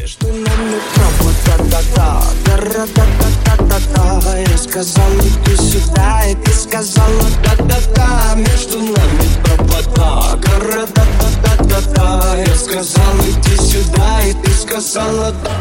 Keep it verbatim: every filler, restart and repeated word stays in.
Между нами провод-та-та-та, та-ра-та-та-та-та-та. Я сказал, иди сюда, и ты сказала та-та-та. Между нами провода, та-ра-та-та-та-та-та. Я сказал, иди сюда, и ты сказала та-та-та.